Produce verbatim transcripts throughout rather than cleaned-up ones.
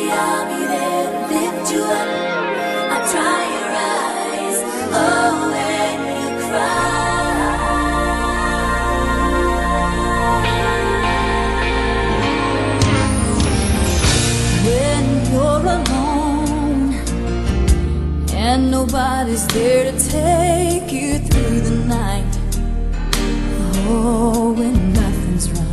I'll be there to lift you up. I'll dry your eyes, oh, when you cry. When you're alone and nobody's there to take you through the night, oh, when nothing's right,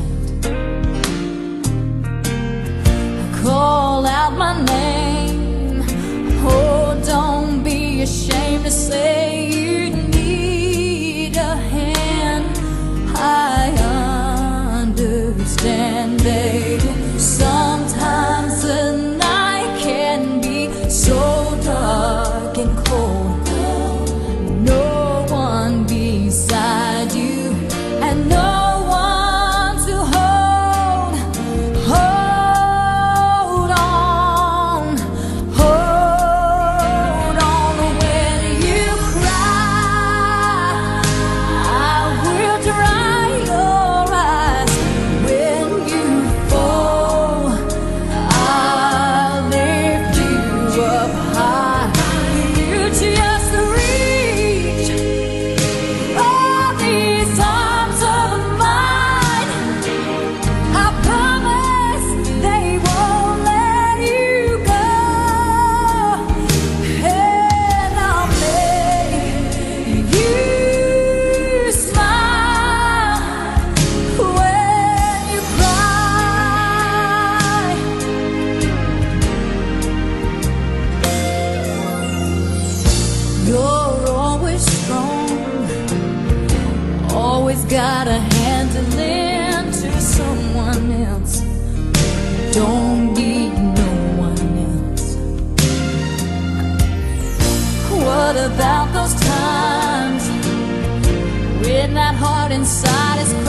call out my name. Oh, don't be ashamed to say you need a hand. I understand, baby. Sometimes the night can be so dark and cold, no one beside you and no one to hold. Hold on, hold on. When you cry, I will dry your eyes. When you fall, I'll lift you up high. You just reach for these arms of mine. I promise they won't let you go, and I'll make you smile when you cry. You're always strong, always got a hand to lend to someone else. Don't need no one else. What about those times when that heart inside is